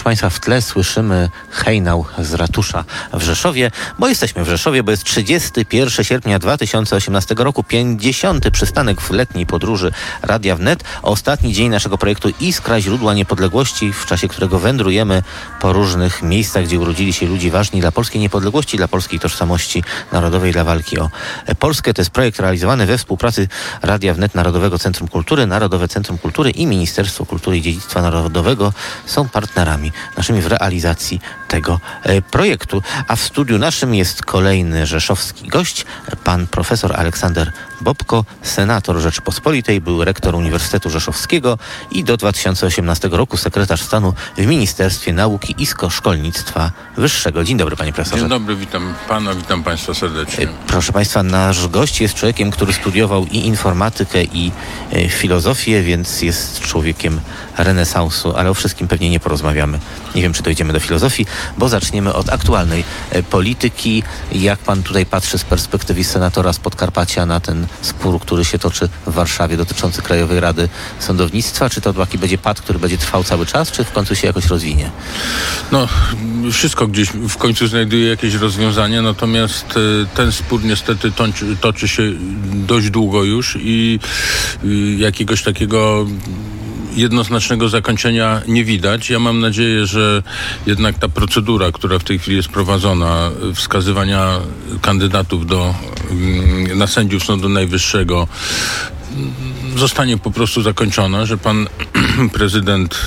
proszę Państwa, w tle słyszymy hejnał z ratusza w Rzeszowie, bo jesteśmy w Rzeszowie, bo jest 31 sierpnia 2018 roku, 50. przystanek w letniej podróży Radia Wnet, ostatni dzień naszego projektu Iskra Źródła Niepodległości, w czasie którego wędrujemy po różnych miejscach, gdzie urodzili się ludzie ważni dla polskiej niepodległości, dla polskiej tożsamości narodowej, dla walki o Polskę. To jest projekt realizowany we współpracy Radia Wnet, Narodowego Centrum Kultury, Narodowe Centrum Kultury i Ministerstwo Kultury i Dziedzictwa Narodowego są partnerami naszymi w realizacji tego projektu. A w studiu naszym jest kolejny rzeszowski gość, pan profesor Aleksander Bobko, senator Rzeczypospolitej, był rektor Uniwersytetu Rzeszowskiego i do 2018 roku sekretarz stanu w Ministerstwie Nauki i Szkolnictwa Wyższego. Dzień dobry, panie profesorze. Dzień dobry, witam pana, witam państwa serdecznie. Proszę państwa, nasz gość jest człowiekiem, który studiował i informatykę, i filozofię, więc jest człowiekiem renesansu, ale o wszystkim pewnie nie porozmawiamy. Nie wiem, czy dojdziemy do filozofii, bo zaczniemy od aktualnej polityki. Jak pan tutaj patrzy z perspektywy senatora z Podkarpacia na ten spór, który się toczy w Warszawie dotyczący Krajowej Rady Sądownictwa? Czy to taki będzie pad, który będzie trwał cały czas, czy w końcu się jakoś rozwinie? No, wszystko gdzieś w końcu znajduje jakieś rozwiązanie, natomiast ten spór niestety toczy się dość długo już i jakiegoś takiego jednoznacznego zakończenia nie widać. Ja mam nadzieję, że jednak ta procedura, która w tej chwili jest prowadzona, wskazywania kandydatów na sędziów Sądu Najwyższego, zostanie po prostu zakończona, że pan prezydent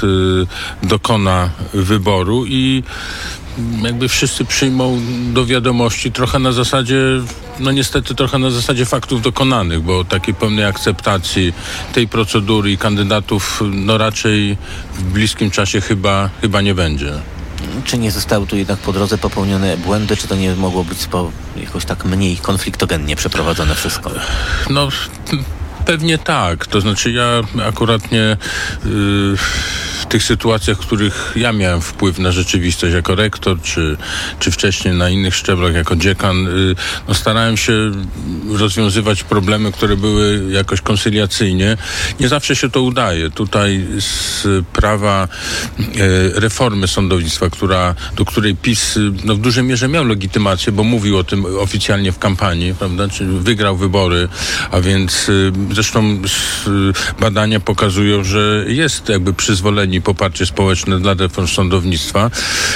dokona wyboru i jakby wszyscy przyjmą do wiadomości trochę na zasadzie, no niestety trochę na zasadzie faktów dokonanych, bo takiej pełnej akceptacji tej procedury i kandydatów no raczej w bliskim czasie chyba nie będzie. Czy nie zostały tu jednak po drodze popełnione błędy, czy to nie mogło być jakoś tak mniej konfliktogennie przeprowadzone wszystko? No pewnie tak. To znaczy ja akurat nie w tych sytuacjach, w których ja miałem wpływ na rzeczywistość jako rektor, czy wcześniej na innych szczeblach jako dziekan, no starałem się rozwiązywać problemy, które były jakoś koncyliacyjnie. Nie zawsze się to udaje. Tutaj sprawa reformy sądownictwa, do której PiS no, w dużej mierze miał legitymację, bo mówił o tym oficjalnie w kampanii, prawda? Czyli wygrał wybory, a więc zresztą badania pokazują, że jest jakby przyzwolenie i poparcie społeczne dla reform sądownictwa,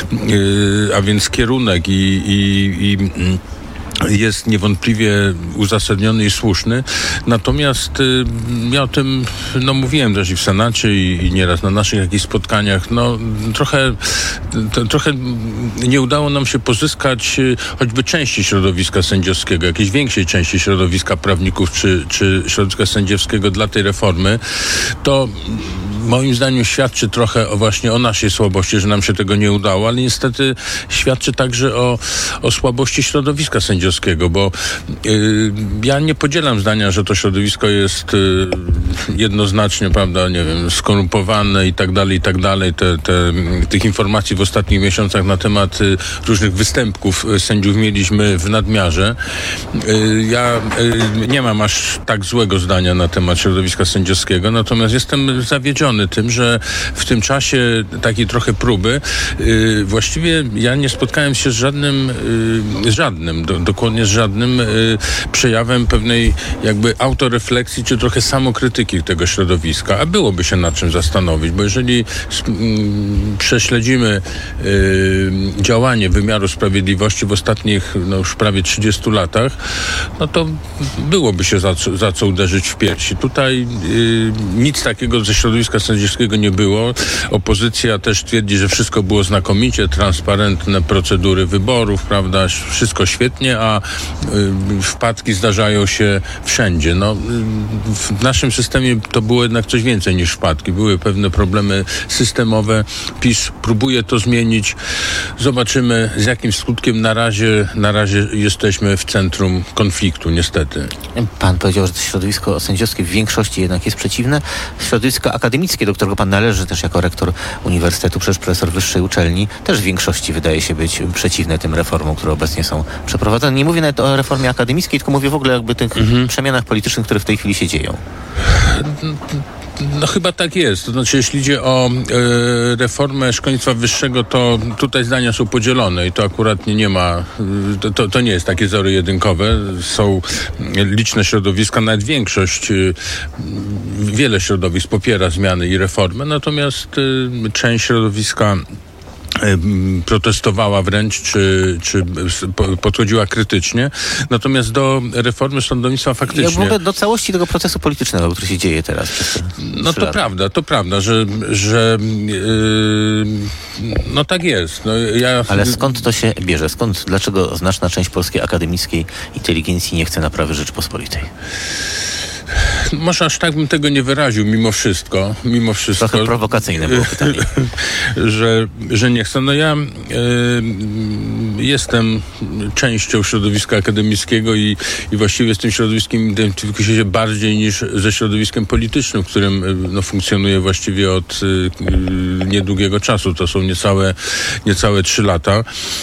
a więc kierunek i jest niewątpliwie uzasadniony i słuszny. Natomiast ja o tym mówiłem też i w Senacie i nieraz na naszych jakichś spotkaniach. No trochę nie udało nam się pozyskać choćby części środowiska sędziowskiego, jakiejś większej części środowiska prawników czy środowiska sędziowskiego dla tej reformy. To moim zdaniem świadczy trochę właśnie o naszej słabości, że nam się tego nie udało, ale niestety świadczy także o słabości środowiska sędziowskiego, bo ja nie podzielam zdania, że to środowisko jest jednoznacznie, prawda, nie wiem, skorumpowane i tak dalej. Tych informacji w ostatnich miesiącach na temat różnych występków sędziów mieliśmy w nadmiarze. Ja nie mam aż tak złego zdania na temat środowiska sędziowskiego, natomiast jestem zawiedziony tym, że w tym czasie takiej trochę próby właściwie ja nie spotkałem się z żadnym przejawem pewnej jakby autorefleksji czy trochę samokrytyki tego środowiska, a byłoby się nad czym zastanowić, bo jeżeli prześledzimy działanie wymiaru sprawiedliwości w ostatnich już prawie 30 latach, no to byłoby się za co uderzyć w piersi. Tutaj nic takiego ze środowiska sędziowskiego nie było. Opozycja też twierdzi, że wszystko było znakomicie, transparentne procedury wyborów, prawda, wszystko świetnie, a wpadki zdarzają się wszędzie. No, w naszym systemie to było jednak coś więcej niż wpadki. Były pewne problemy systemowe. PiS próbuje to zmienić. Zobaczymy, z jakim skutkiem. Na razie jesteśmy w centrum konfliktu, niestety. Pan powiedział, że to środowisko sędziowskie w większości jednak jest przeciwne. Środowisko akademickie, do którego pan należy też jako rektor uniwersytetu, przecież profesor wyższej uczelni, też w większości wydaje się być przeciwne tym reformom, które obecnie są przeprowadzane. Nie mówię nawet o reformie akademickiej, tylko mówię w ogóle jakby tych przemianach politycznych, które w tej chwili się dzieją. No chyba tak jest. To znaczy, jeśli idzie o reformę szkolnictwa wyższego, to tutaj zdania są podzielone i to akurat nie ma, to nie jest takie zero-jedynkowe. Są liczne środowiska, nawet większość, wiele środowisk popiera zmiany i reformę, natomiast część środowiska protestowała wręcz, czy podchodziła krytycznie. Natomiast do reformy sądownictwa faktycznie... Jak w ogóle do całości tego procesu politycznego, który się dzieje teraz. No to prawda, że no tak jest. No, ale skąd to się bierze? Dlaczego znaczna część polskiej akademickiej inteligencji nie chce naprawy Rzeczypospolitej? Może aż tak bym tego nie wyraził, mimo wszystko. Trochę prowokacyjne było pytanie. że nie chcę. No ja jestem częścią środowiska akademickiego i właściwie z tym środowiskiem identyfikuję się bardziej niż ze środowiskiem politycznym, w którym funkcjonuję właściwie od niedługiego czasu. To są niecałe 3 lata.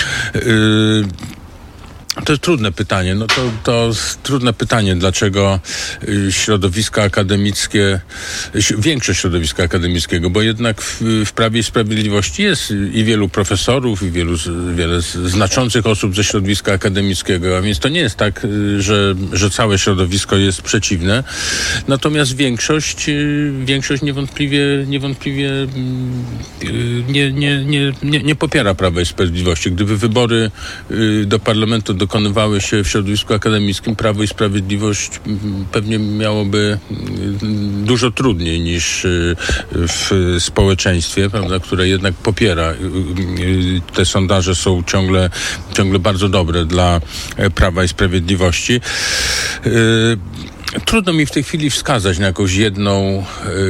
To jest trudne pytanie. To trudne pytanie, dlaczego środowiska akademickie, większość środowiska akademickiego, bo jednak w Prawie i Sprawiedliwości jest i wielu profesorów, i wiele znaczących osób ze środowiska akademickiego, a więc to nie jest tak, że całe środowisko jest przeciwne. Natomiast większość niewątpliwie nie popiera Prawa i Sprawiedliwości. Gdyby wybory do parlamentu dokonywały się w środowisku akademickim, Prawo i Sprawiedliwość pewnie miałoby dużo trudniej niż w społeczeństwie, prawda, które jednak popiera. Te sondaże są ciągle bardzo dobre dla Prawa i Sprawiedliwości. Trudno mi w tej chwili wskazać na jakąś jedną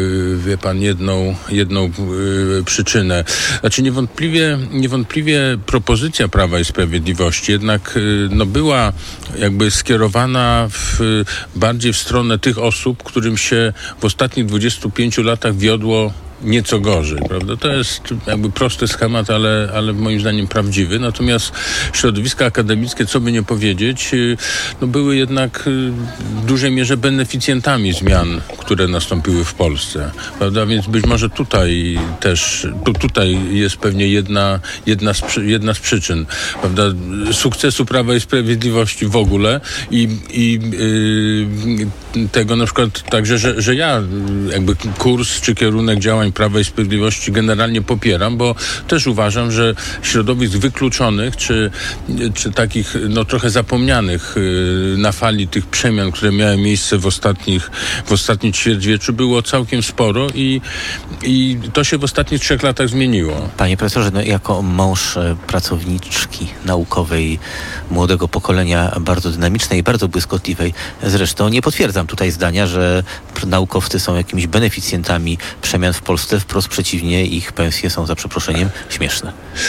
przyczynę. Znaczy niewątpliwie propozycja Prawa i Sprawiedliwości jednak była jakby skierowana bardziej w stronę tych osób, którym się w ostatnich 25 latach wiodło nieco gorzej, prawda? To jest jakby prosty schemat, ale moim zdaniem prawdziwy. Natomiast środowiska akademickie, co by nie powiedzieć, były jednak w dużej mierze beneficjentami zmian, które nastąpiły w Polsce, prawda? Więc być może tutaj też, tutaj jest pewnie jedna z przyczyn, prawda? Sukcesu Prawa i Sprawiedliwości w ogóle i tego na przykład także, że ja jakby kurs czy kierunek działań Prawa i Sprawiedliwości generalnie popieram, bo też uważam, że środowisk wykluczonych, czy takich trochę zapomnianych na fali tych przemian, które miały miejsce w ostatnim ćwierćwieczu, było całkiem sporo i to się w ostatnich 3 latach zmieniło. Panie profesorze, jako mąż pracowniczki naukowej młodego pokolenia, bardzo dynamicznej i bardzo błyskotliwej, zresztą nie potwierdzam tutaj zdania, że naukowcy są jakimiś beneficjentami przemian w Polsce. Wprost przeciwnie, ich pensje są, za przeproszeniem, śmieszne.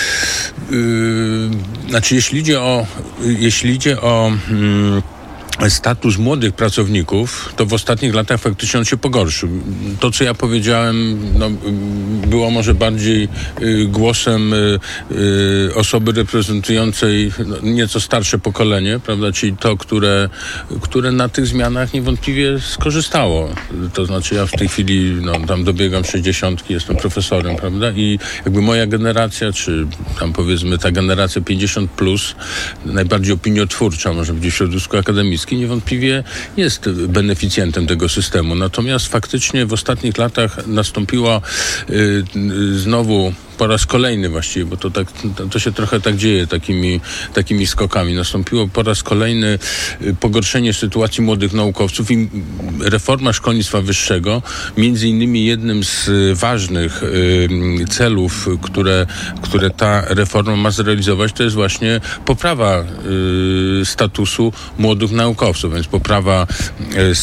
Znaczy, jeśli idzie o status młodych pracowników, to w ostatnich latach faktycznie on się pogorszył. To, co ja powiedziałem, było może bardziej głosem osoby reprezentującej nieco starsze pokolenie, prawda, czyli to, które na tych zmianach niewątpliwie skorzystało. To znaczy ja w tej chwili tam dobiegam 60, jestem profesorem, prawda, i jakby moja generacja, czy tam powiedzmy ta generacja 50+, najbardziej opiniotwórcza, może być w środowisku akademickim, niewątpliwie jest beneficjentem tego systemu. Natomiast faktycznie w ostatnich latach nastąpiło znowu po raz kolejny właściwie, bo to się trochę tak dzieje takimi skokami. Nastąpiło po raz kolejny pogorszenie sytuacji młodych naukowców i reforma szkolnictwa wyższego, między innymi jednym z ważnych celów, które ta reforma ma zrealizować, to jest właśnie poprawa statusu młodych naukowców, więc poprawa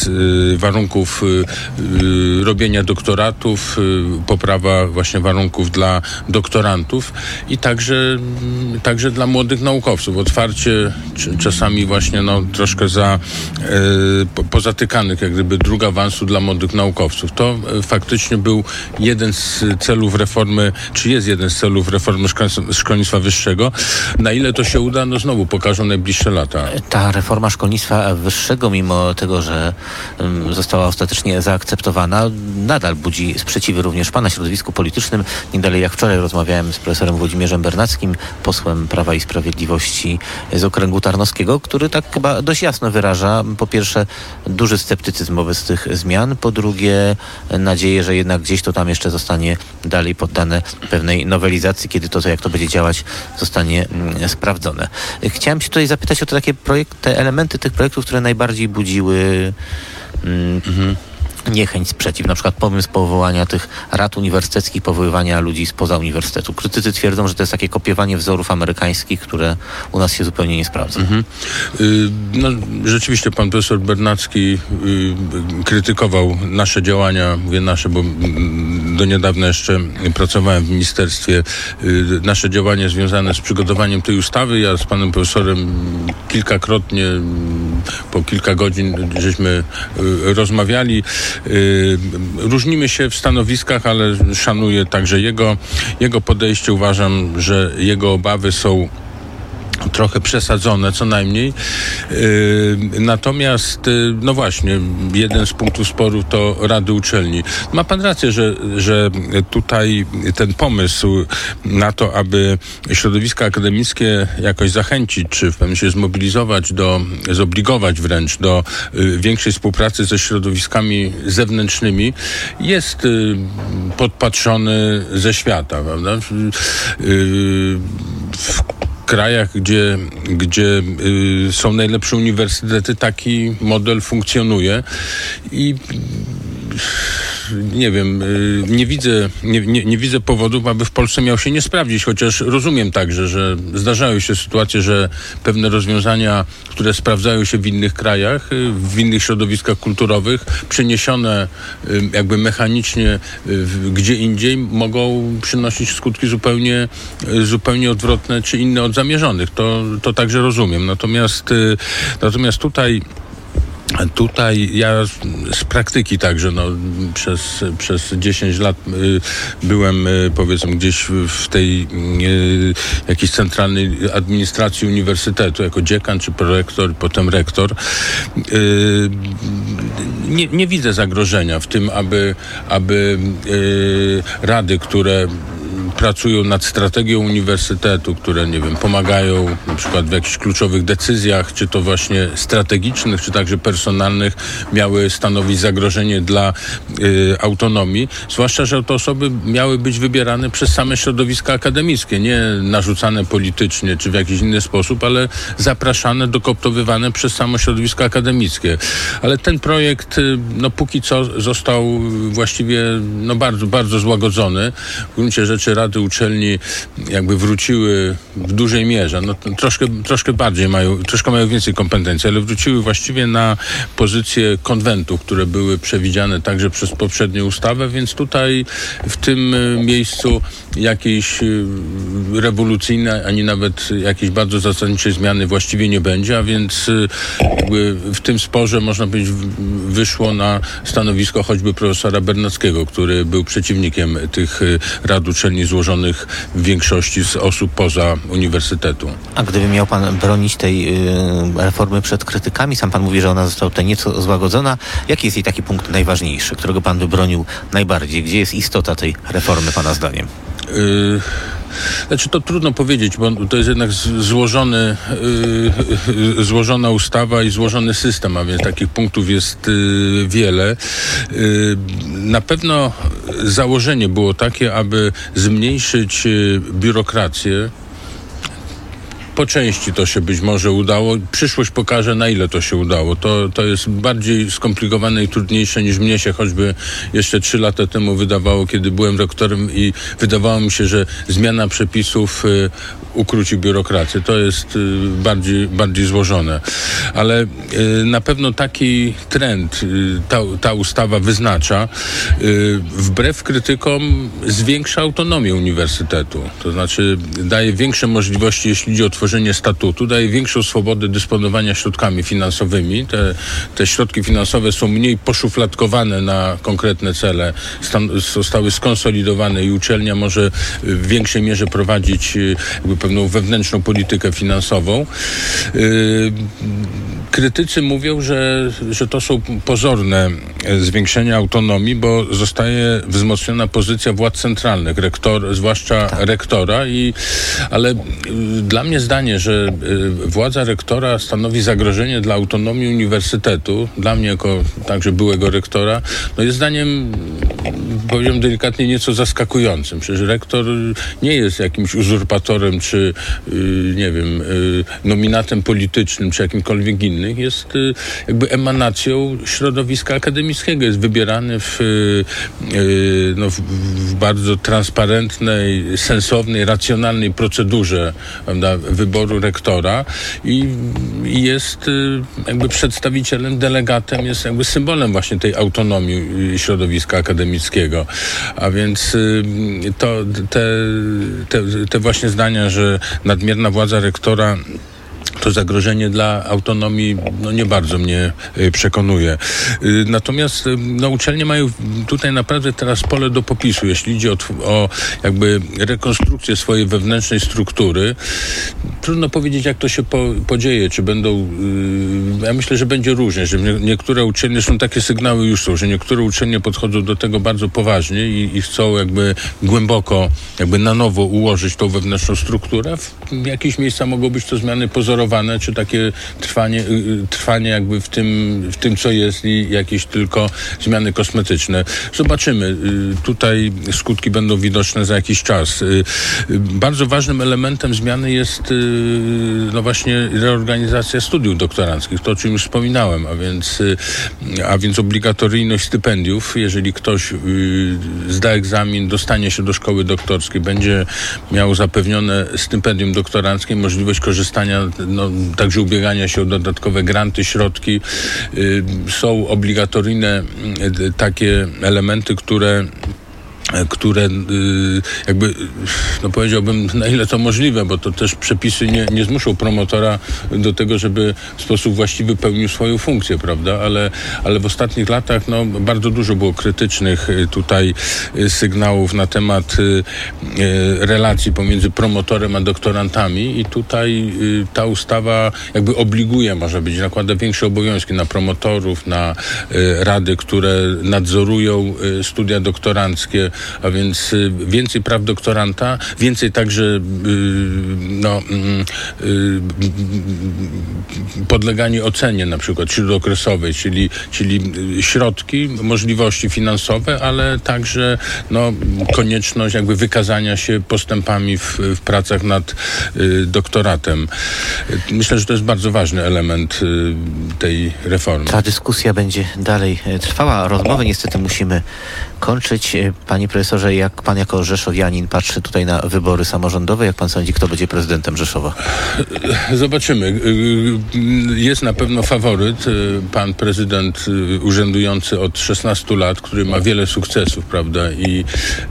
warunków robienia doktoratów, poprawa właśnie warunków dla doktorantów i także dla młodych naukowców. Otwarcie czasami właśnie troszkę pozatykanych jak gdyby dróg awansu dla młodych naukowców. To faktycznie był jeden z celów reformy, czy jest jeden z celów reformy szkolnictwa wyższego. Na ile to się uda, znowu pokażą najbliższe lata. Ta reforma szkolnictwa wyższego, mimo tego, że została ostatecznie zaakceptowana, nadal budzi sprzeciwy również w pana środowisku politycznym. Nie dalej jak wczoraj rozmawiałem z profesorem Włodzimierzem Bernackim, posłem Prawa i Sprawiedliwości z okręgu tarnowskiego, który tak chyba dość jasno wyraża, po pierwsze, duży sceptycyzm wobec tych zmian, po drugie, nadzieję, że jednak gdzieś to tam jeszcze zostanie dalej poddane pewnej nowelizacji, kiedy to jak to będzie działać, zostanie sprawdzone. Chciałem się tutaj zapytać o te elementy tych projektów, które najbardziej budziły niechęć, sprzeciw. Na przykład pomysł powołania tych rad uniwersyteckich, powoływania ludzi spoza uniwersytetu. Krytycy twierdzą, że to jest takie kopiowanie wzorów amerykańskich, które u nas się zupełnie nie sprawdza. Rzeczywiście pan profesor Bernacki krytykował nasze działania, mówię nasze, bo do niedawna jeszcze pracowałem w ministerstwie, nasze działania związane z przygotowaniem tej ustawy. Ja z panem profesorem kilkakrotnie, po kilka godzin żeśmy rozmawiali. Różnimy się w stanowiskach, ale szanuję także jego podejście. Uważam, że jego obawy są trochę przesadzone, co najmniej. Natomiast, no właśnie, jeden z punktów sporu to rady uczelni. Ma pan rację, że tutaj ten pomysł na to, aby środowiska akademickie jakoś zachęcić, czy w pewnym sensie zobligować wręcz do większej współpracy ze środowiskami zewnętrznymi, jest podpatrzony ze świata, prawda? W krajach, gdzie są najlepsze uniwersytety, taki model funkcjonuje i nie wiem, nie widzę powodów, aby w Polsce miał się nie sprawdzić, chociaż rozumiem także, że zdarzają się sytuacje, że pewne rozwiązania, które sprawdzają się w innych krajach, w innych środowiskach kulturowych, przeniesione jakby mechanicznie gdzie indziej, mogą przynosić skutki zupełnie odwrotne czy inne od zamierzonych. To także rozumiem. Natomiast tutaj ja z praktyki także, przez 10 lat byłem, powiedzmy, gdzieś w tej jakiejś centralnej administracji uniwersytetu, jako dziekan czy prorektor, potem rektor. Nie widzę zagrożenia w tym, aby rady, które pracują nad strategią uniwersytetu, które, nie wiem, pomagają na przykład w jakichś kluczowych decyzjach, czy to właśnie strategicznych, czy także personalnych, miały stanowić zagrożenie dla autonomii. Zwłaszcza, że te osoby miały być wybierane przez same środowiska akademickie, nie narzucane politycznie, czy w jakiś inny sposób, ale zapraszane, dokoptowywane przez samo środowisko akademickie. Ale ten projekt, póki co został właściwie, bardzo, bardzo złagodzony. W gruncie rzeczy rady uczelni jakby wróciły w dużej mierze, troszkę mają więcej kompetencji, ale wróciły właściwie na pozycje konwentów, które były przewidziane także przez poprzednią ustawę, więc tutaj w tym miejscu jakiejś rewolucyjnej, ani nawet jakiejś bardzo zasadniczej zmiany właściwie nie będzie, a więc jakby w tym sporze, można powiedzieć, wyszło na stanowisko choćby profesora Bernackiego, który był przeciwnikiem tych rad uczelni złożonych w większości z osób poza uniwersytetu. A gdyby miał pan bronić tej reformy przed krytykami, sam pan mówi, że ona została tutaj nieco złagodzona. Jaki jest jej taki punkt najważniejszy, którego pan by bronił najbardziej? Gdzie jest istota tej reformy pana zdaniem? To trudno powiedzieć, bo to jest jednak złożona ustawa i złożony system, a więc takich punktów jest wiele. Na pewno założenie było takie, aby zmniejszyć biurokrację, po części to się być może udało. Przyszłość pokaże, na ile to się udało. To jest bardziej skomplikowane i trudniejsze niż mnie się choćby jeszcze 3 lata temu wydawało, kiedy byłem rektorem i wydawało mi się, że zmiana przepisów ukróci biurokrację. To jest bardziej złożone. Ale na pewno taki trend ta ustawa wyznacza, wbrew krytykom zwiększa autonomię uniwersytetu. To znaczy daje większe możliwości, jeśli chodzi o tworzenie statutu, daje większą swobodę dysponowania środkami finansowymi. Te środki finansowe są mniej poszufladkowane na konkretne cele, zostały skonsolidowane i uczelnia może w większej mierze prowadzić jakby pewną wewnętrzną politykę finansową. Krytycy mówią, że to są pozorne zwiększenia autonomii, bo zostaje wzmocniona pozycja władz centralnych, zwłaszcza rektora, ale dla mnie zdanie, że władza rektora stanowi zagrożenie dla autonomii uniwersytetu, dla mnie jako także byłego rektora, jest zdaniem, powiem delikatnie, nieco zaskakującym. Przecież rektor nie jest jakimś uzurpatorem, czy nie wiem, nominatem politycznym, czy jakimkolwiek innym. Jest jakby emanacją środowiska akademickiego. Jest wybierany w bardzo transparentnej, sensownej, racjonalnej procedurze, prawda, wyboru rektora i jest jakby przedstawicielem, delegatem, jest jakby symbolem właśnie tej autonomii środowiska akademickiego. A więc te właśnie zdania, że nadmierna władza rektora to zagrożenie dla autonomii nie bardzo mnie przekonuje. Natomiast uczelnie mają tutaj naprawdę teraz pole do popisu, jeśli idzie o jakby rekonstrukcję swojej wewnętrznej struktury. Trudno powiedzieć, jak to się podzieje, czy będą... Ja myślę, że będzie różnie, że niektóre uczelnie, są takie sygnały już są, że niektóre uczelnie podchodzą do tego bardzo poważnie i chcą jakby głęboko, jakby na nowo ułożyć tą wewnętrzną strukturę. W jakichś miejscach mogą być to zmiany pozorowane, czy takie trwanie jakby w tym, co jest, i jakieś tylko zmiany kosmetyczne. Zobaczymy. Tutaj skutki będą widoczne za jakiś czas. Bardzo ważnym elementem zmiany jest właśnie reorganizacja studiów doktoranckich, to o czym już wspominałem, a więc obligatoryjność stypendiów. Jeżeli ktoś zda egzamin, dostanie się do szkoły doktorskiej, będzie miał zapewnione stypendium doktoranckie, możliwość korzystania, także ubiegania się o dodatkowe granty, środki. Są obligatoryjne takie elementy, które jakby, powiedziałbym, na ile to możliwe, bo to też przepisy nie zmuszą promotora do tego, żeby w sposób właściwy pełnił swoją funkcję, prawda? Ale w ostatnich latach bardzo dużo było krytycznych tutaj sygnałów na temat relacji pomiędzy promotorem a doktorantami i tutaj ta ustawa jakby obliguje, może być, nakłada większe obowiązki na promotorów, na rady, które nadzorują studia doktoranckie, a więc więcej praw doktoranta, więcej także podleganie ocenie na przykład śródokresowej, czyli środki, możliwości finansowe, ale także konieczność jakby wykazania się postępami w pracach nad doktoratem. Myślę, że to jest bardzo ważny element tej reformy. Ta dyskusja będzie dalej trwała. Rozmowę niestety musimy kończyć. Panie profesorze, jak pan jako rzeszowianin patrzy tutaj na wybory samorządowe? Jak pan sądzi, kto będzie prezydentem Rzeszowa? Zobaczymy. Jest na pewno faworyt. Pan prezydent urzędujący od 16 lat, który ma wiele sukcesów, prawda? I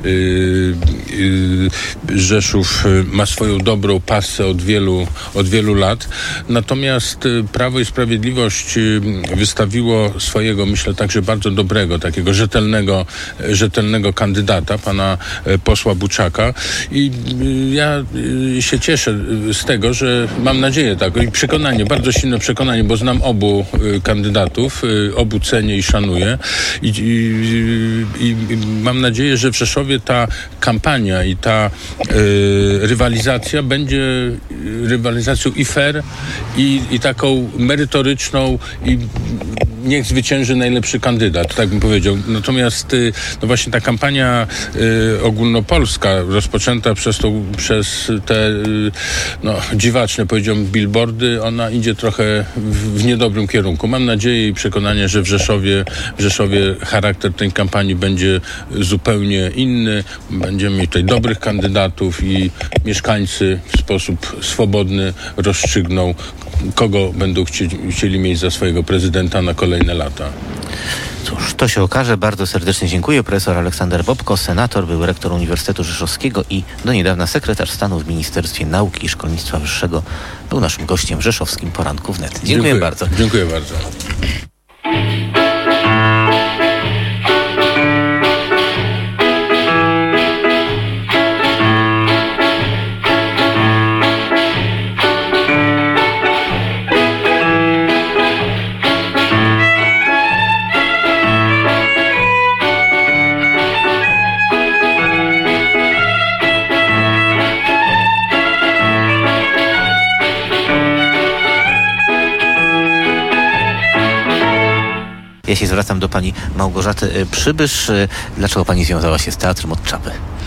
Rzeszów ma swoją dobrą passę od wielu lat. Natomiast Prawo i Sprawiedliwość wystawiło swojego, myślę, także bardzo dobrego, takiego rzetelnego kandydata, pana posła Buczaka, i ja się cieszę z tego, że mam nadzieję i przekonanie, bardzo silne przekonanie, bo znam obu kandydatów, obu cenię i szanuję i mam nadzieję, że w Rzeszowie ta kampania i ta rywalizacja będzie rywalizacją i fair, i taką merytoryczną, i niech zwycięży najlepszy kandydat, tak bym powiedział. Natomiast no właśnie ta kampania ogólnopolska rozpoczęta przez te dziwaczne, powiedziałbym, billboardy, ona idzie trochę w niedobrym kierunku. Mam nadzieję i przekonanie, że w Rzeszowie charakter tej kampanii będzie zupełnie inny. Będziemy mieć tutaj dobrych kandydatów i mieszkańcy w sposób swobodny rozstrzygną, kogo będą chcieli mieć za swojego prezydenta na kolejne lata. Cóż, to się okaże. Bardzo serdecznie dziękuję. Profesor Aleksander Bobko, senator, był rektor Uniwersytetu Rzeszowskiego i do niedawna sekretarz stanu w Ministerstwie Nauki i Szkolnictwa Wyższego, był naszym gościem w rzeszowskim poranku wnet. Dziękuję bardzo. Dziękuję bardzo. Ja się zwracam do pani Małgorzaty Przybysz. Dlaczego pani związała się z teatrem od czapy?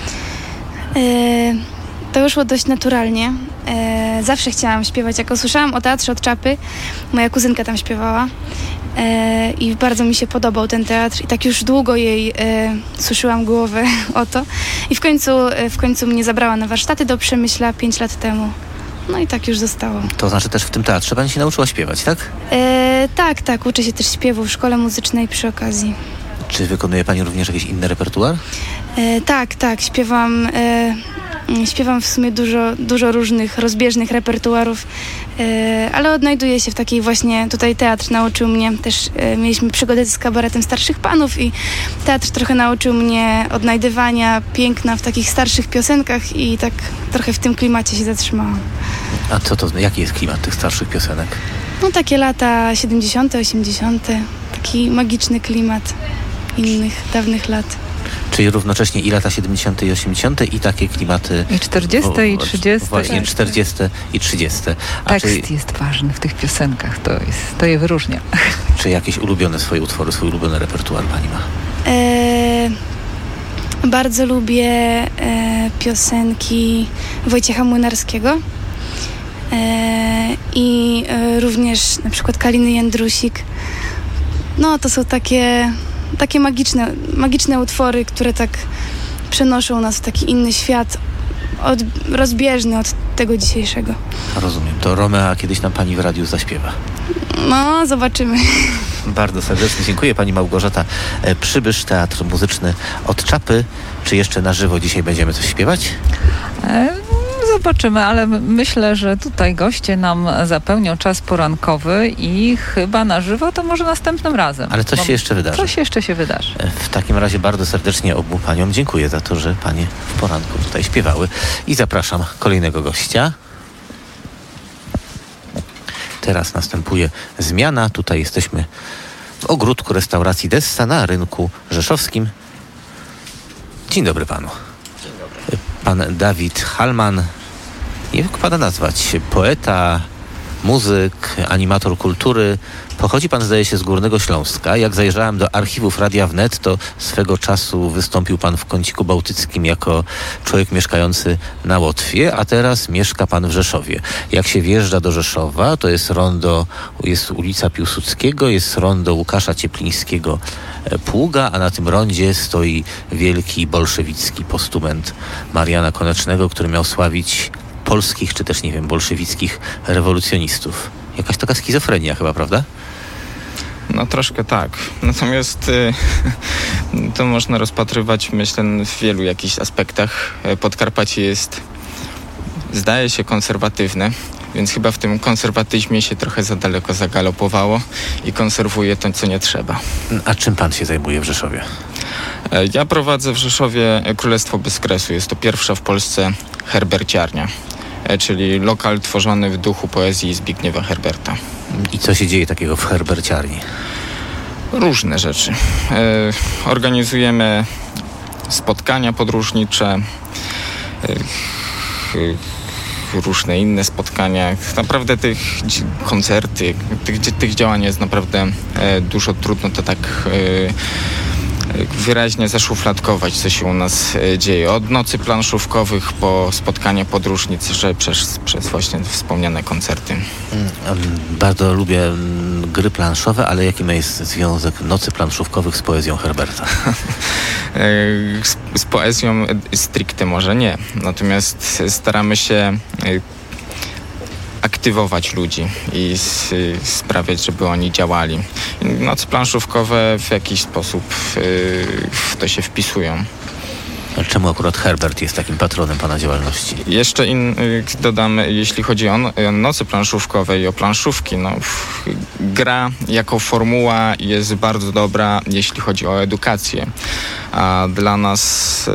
To wyszło dość naturalnie. Zawsze chciałam śpiewać. Jak usłyszałam o teatrze od czapy, moja kuzynka tam śpiewała i bardzo mi się podobał ten teatr i tak już długo jej suszyłam głowę o to i w końcu mnie zabrała na warsztaty do Przemyśla 5 lat temu. No i tak już zostało. To znaczy też w tym teatrze pani się nauczyła śpiewać, tak? Tak. Uczę się też śpiewu w szkole muzycznej przy okazji. Czy wykonuje pani również jakiś inny repertuar? Tak. Śpiewam w sumie dużo różnych, rozbieżnych repertuarów, ale odnajduję się w takiej właśnie, tutaj teatr nauczył mnie, też mieliśmy przygodę z kabaretem starszych panów i teatr trochę nauczył mnie odnajdywania piękna w takich starszych piosenkach i tak trochę w tym klimacie się zatrzymałam. A jaki jest klimat tych starszych piosenek? No takie lata 70., 80., taki magiczny klimat innych, dawnych lat. Czyli równocześnie i lata 70. i 80. i takie klimaty... I 40. i 30. Właśnie, 40. i 30. Tekst jest ważny w tych piosenkach, to je wyróżnia. Czy jakieś ulubione swoje utwory, swój ulubiony repertuar pani ma? Bardzo lubię piosenki Wojciecha Młynarskiego i również na przykład Kaliny Jędrusik. No to są takie magiczne utwory, które tak przenoszą nas w taki inny świat, rozbieżny od tego dzisiejszego. Rozumiem. To Romea kiedyś nam pani w radiu zaśpiewa. No, zobaczymy. Bardzo serdecznie dziękuję. Pani Małgorzata Przybysz, Teatr Muzyczny od czapy. Czy jeszcze na żywo dzisiaj będziemy coś śpiewać? Zobaczymy, ale myślę, że tutaj goście nam zapełnią czas porankowy i chyba na żywo to może następnym razem. Ale coś się jeszcze wydarzy. Coś jeszcze się wydarzy. W takim razie bardzo serdecznie obu paniom dziękuję za to, że panie w poranku tutaj śpiewały i zapraszam kolejnego gościa. Teraz następuje zmiana. Tutaj jesteśmy w ogródku restauracji Dessa na rynku rzeszowskim. Dzień dobry panu. Dzień dobry. Pan Dawid Hallman, jak pana nazwać? Poeta, muzyk, animator kultury. Pochodzi pan, zdaje się, z Górnego Śląska. Jak zajrzałem do archiwów Radia Wnet, to swego czasu wystąpił pan w Kąciku Bałtyckim jako człowiek mieszkający na Łotwie, a teraz mieszka pan w Rzeszowie. Jak się wjeżdża do Rzeszowa, to jest rondo, jest ulica Piłsudskiego, jest rondo Łukasza Cieplińskiego Pługa, a na tym rondzie stoi wielki bolszewicki postument Mariana Konecznego, który miał sławić polskich, czy też, nie wiem, bolszewickich rewolucjonistów. Jakaś taka schizofrenia chyba, prawda? No troszkę tak. Natomiast to można rozpatrywać, myślę, w wielu jakichś aspektach. Podkarpacie jest, zdaje się, konserwatywne, więc chyba w tym konserwatyzmie się trochę za daleko zagalopowało i konserwuje to, co nie trzeba. A czym pan się zajmuje w Rzeszowie? Ja prowadzę w Rzeszowie Królestwo Bez Kresu. Jest to pierwsza w Polsce herberciarnia, czyli lokal tworzony w duchu poezji Zbigniewa Herberta. I co się dzieje takiego w herberciarni? Różne rzeczy. Organizujemy spotkania podróżnicze, różne inne spotkania. Naprawdę koncerty, tych działań jest naprawdę dużo. Trudno to tak wyraźnie zaszufladkować, co się u nas dzieje. Od nocy planszówkowych po spotkania podróżnicze przez właśnie wspomniane koncerty. Bardzo lubię gry planszowe, ale jaki ma jest związek nocy planszówkowych z poezją Herberta? Z poezją stricte może nie. Natomiast staramy się aktywować ludzi i sprawiać, żeby oni działali. Noce planszówkowe w jakiś sposób w to się wpisują. Czemu akurat Herbert jest takim patronem pana działalności? Jeszcze dodam, jeśli chodzi o noce planszówkowe i o planszówki, gra jako formuła jest bardzo dobra, jeśli chodzi o edukację. A dla nas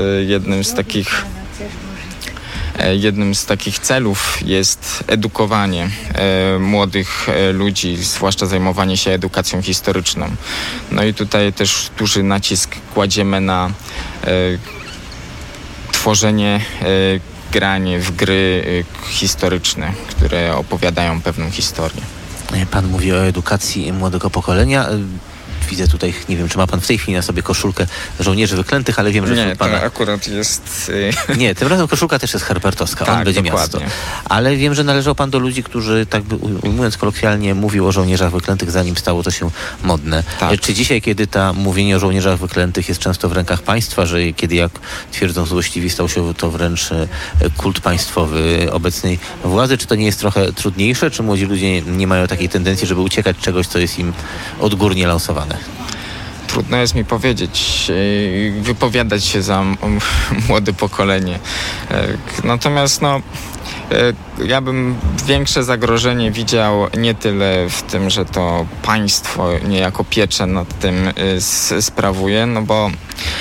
jednym z takich celów jest edukowanie młodych ludzi, zwłaszcza zajmowanie się edukacją historyczną. No i tutaj też duży nacisk kładziemy na tworzenie, granie w gry historyczne, które opowiadają pewną historię. Pan mówi o edukacji młodego pokolenia. Widzę tutaj, nie wiem, czy ma pan w tej chwili na sobie koszulkę żołnierzy wyklętych, ale wiem, że nie, pana... to akurat jest... Nie, tym razem koszulka też jest herbertowska, tak, on będzie dokładnie. miasto. Ale wiem, że należał pan do ludzi, którzy, tak by ujmując kolokwialnie, mówił o żołnierzach wyklętych, zanim stało to się modne. Tak. Czy dzisiaj, kiedy mówienie o żołnierzach wyklętych jest często w rękach państwa, że kiedy, jak twierdzą złośliwi, stał się to wręcz kult państwowy obecnej władzy, czy to nie jest trochę trudniejsze? Czy młodzi ludzie nie mają takiej tendencji, żeby uciekać czegoś, co jest im odgórnie lansowane? Trudno jest mi powiedzieć, wypowiadać się za młode pokolenie. Natomiast ja bym większe zagrożenie widział nie tyle w tym, że to państwo niejako pieczę nad tym sprawuje, bo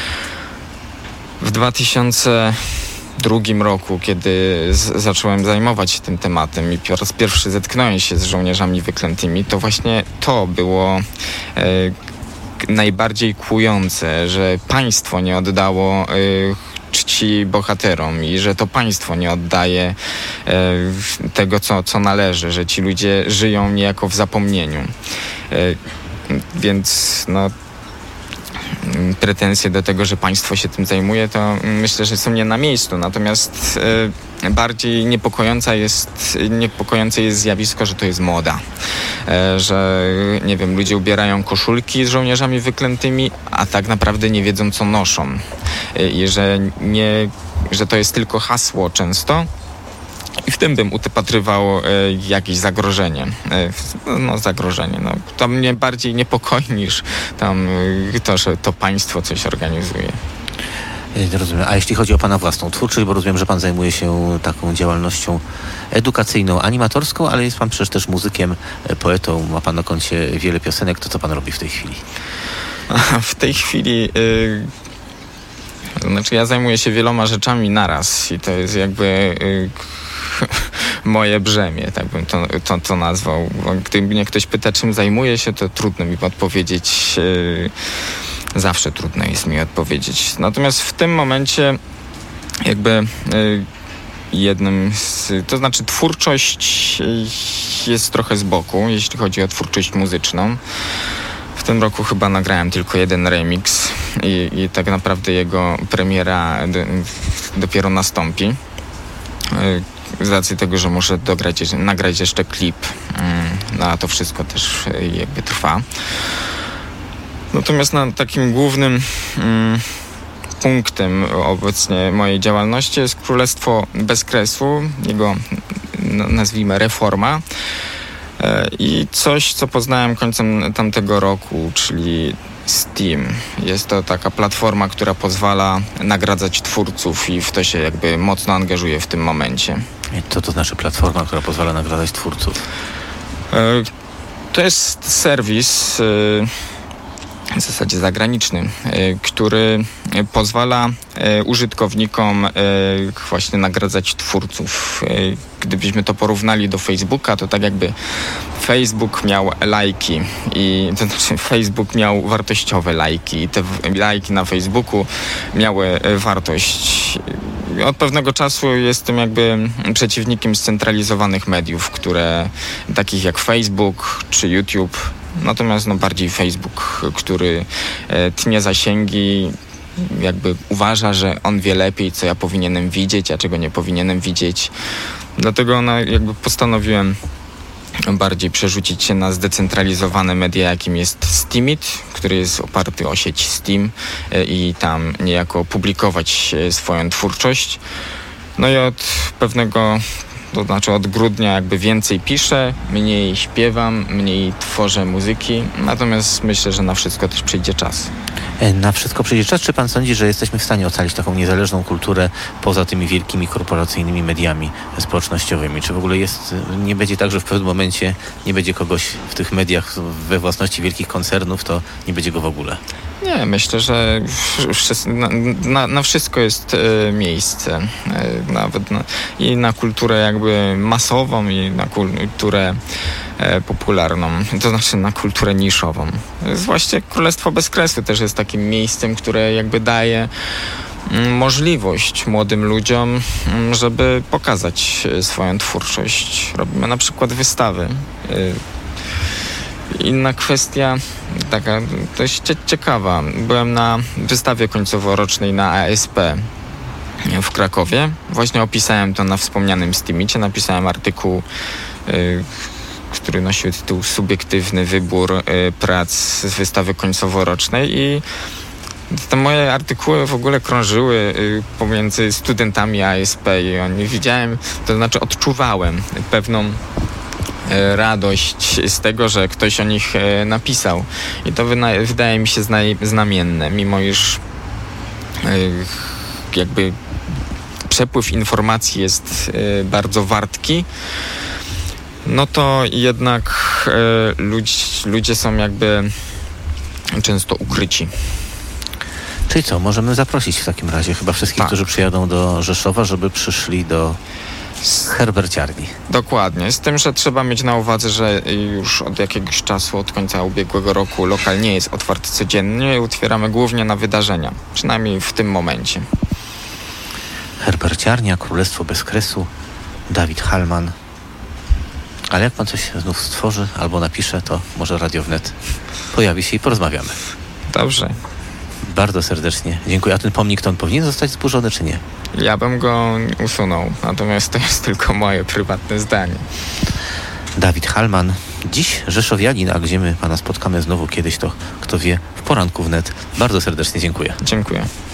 w 2002 roku, kiedy zacząłem zajmować się tym tematem i po raz pierwszy zetknąłem się z żołnierzami wyklętymi, to właśnie to było najbardziej kłujące, że państwo nie oddało czci bohaterom i że to państwo nie oddaje tego, co należy, że ci ludzie żyją niejako w zapomnieniu. Więc pretensje do tego, że państwo się tym zajmuje, to myślę, że są nie na miejscu. Natomiast bardziej niepokojące jest zjawisko, że to jest moda. Że, nie wiem, ludzie ubierają koszulki z żołnierzami wyklętymi, a tak naprawdę nie wiedzą, co noszą. I że to jest tylko hasło często. I w tym bym upatrywał jakieś zagrożenie. To mnie bardziej niepokoi niż to, że to państwo coś organizuje. Rozumiem. A jeśli chodzi o pana własną twórczość, bo rozumiem, że pan zajmuje się taką działalnością edukacyjną, animatorską, ale jest pan przecież też muzykiem, poetą, ma pan na koncie wiele piosenek. To co pan robi w tej chwili? W tej chwili... ja zajmuję się wieloma rzeczami naraz i to jest jakby moje brzemię, tak bym to nazwał. Gdy mnie ktoś pyta, czym zajmuję się, to trudno mi odpowiedzieć. Zawsze trudno jest mi odpowiedzieć. Natomiast w tym momencie jakby twórczość jest trochę z boku, jeśli chodzi o twórczość muzyczną. W tym roku chyba nagrałem tylko jeden remix i tak naprawdę jego premiera dopiero nastąpi. Z racji tego, że muszę nagrać jeszcze klip, a to wszystko też jakby trwa. Natomiast takim głównym punktem obecnie mojej działalności jest Królestwo Bezkresu, jego nazwijmy reforma i coś, co poznałem końcem tamtego roku, czyli Steam. Jest to taka platforma, która pozwala nagradzać twórców i w to się jakby mocno angażuję w tym momencie. I co to znaczy platforma, która pozwala nagradzać twórców? To jest serwis w zasadzie zagraniczny, który pozwala użytkownikom właśnie nagradzać twórców. Gdybyśmy to porównali do Facebooka, to tak jakby Facebook miał lajki i to znaczy Facebook miał wartościowe lajki i te lajki na Facebooku miały wartość od pewnego czasu jestem jakby przeciwnikiem scentralizowanych mediów, takich jak Facebook czy YouTube. Natomiast bardziej Facebook, który tnie zasięgi, jakby uważa, że on wie lepiej, co ja powinienem widzieć, a czego nie powinienem widzieć. Dlatego jakby postanowiłem bardziej przerzucić się na zdecentralizowane media, jakim jest Steemit, który jest oparty o sieć Steam i tam niejako publikować swoją twórczość. No i od grudnia jakby więcej piszę, mniej śpiewam, mniej tworzę muzyki, natomiast myślę, że na wszystko też przyjdzie czas. Na wszystko przyjdzie czas. Czy pan sądzi, że jesteśmy w stanie ocalić taką niezależną kulturę poza tymi wielkimi korporacyjnymi mediami społecznościowymi? Czy w ogóle nie będzie tak, że w pewnym momencie nie będzie kogoś w tych mediach we własności wielkich koncernów, to nie będzie go w ogóle? Nie, myślę, że na wszystko jest miejsce. Nawet i na kulturę jakby masową, i na kulturę popularną, to znaczy na kulturę niszową. Właśnie Królestwo Bezkresu też jest takim miejscem, które jakby daje możliwość młodym ludziom, żeby pokazać swoją twórczość. Robimy na przykład wystawy. Inna kwestia, taka dość ciekawa. Byłem na wystawie końcoworocznej na ASP w Krakowie. Właśnie opisałem to na wspomnianym Steemicie. Napisałem artykuł, który nosił tytuł Subiektywny wybór prac z wystawy końcoworocznej i te moje artykuły w ogóle krążyły pomiędzy studentami ASP i odczuwałem pewną radość z tego, że ktoś o nich napisał. I to wydaje mi się znamienne, mimo iż jakby przepływ informacji jest bardzo wartki, no to jednak ludzie są jakby często ukryci. Czyli co, możemy zaprosić w takim razie chyba wszystkich, którzy przyjadą do Rzeszowa, żeby przyszli do herberciarni. Dokładnie, z tym, że trzeba mieć na uwadze, że już od jakiegoś czasu, od końca ubiegłego roku lokal nie jest otwarty codziennie i otwieramy głównie na wydarzenia, przynajmniej w tym momencie. Herberciarnia, Królestwo Bezkresu, Dawid Hallman. Ale jak pan coś znów stworzy albo napisze, to może Radio Wnet pojawi się i porozmawiamy. Dobrze. Bardzo serdecznie dziękuję. A ten pomnik, to on powinien zostać zburzony, czy nie? Ja bym go usunął, natomiast to jest tylko moje prywatne zdanie. Dawid Hallman, dziś rzeszowianin, a gdzie my pana spotkamy znowu kiedyś, to kto wie, w poranku wnet. Bardzo serdecznie dziękuję. Dziękuję.